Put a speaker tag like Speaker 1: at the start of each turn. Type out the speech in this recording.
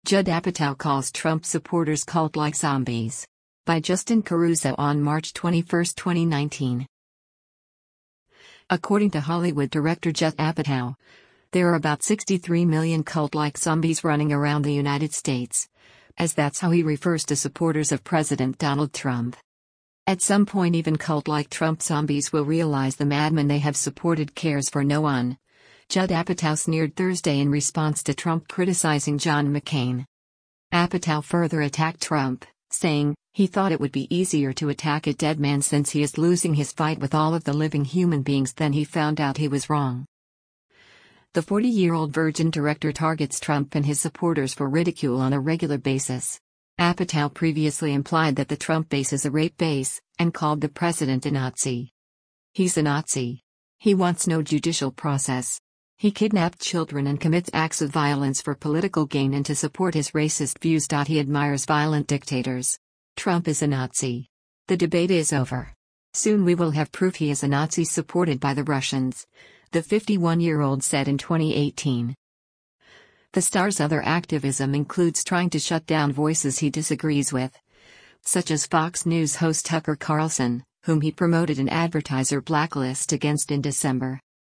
Speaker 1: Judd Apatow calls Trump supporters cult-like zombies. By Justin Caruso on March 21, 2019. According to Hollywood director Judd Apatow, there are about 63 million cult-like zombies running around the United States, as that's how he refers to supporters of President Donald Trump. At some point even cult-like Trump zombies will realize the madman they have supported cares for no one. Judd Apatow sneered Thursday in response to Trump criticizing John McCain. Apatow further attacked Trump, saying, he thought it would be easier to attack a dead man since he is losing his fight with all of the living human beings. Then he found out he was wrong. The 40-year-old Virgin director targets Trump and his supporters for ridicule on a regular basis. Apatow previously implied that the Trump base is a rape base, and called the president a Nazi. He's a Nazi. He wants no judicial process. He kidnapped children and commits acts of violence for political gain and to support his racist views. He admires violent dictators. Trump is a Nazi. The debate is over. Soon we will have proof he is a Nazi supported by the Russians, the 51-year-old said in 2018. The star's other activism includes trying to shut down voices he disagrees with, such as Fox News host Tucker Carlson, whom he promoted an advertiser blacklist against in December.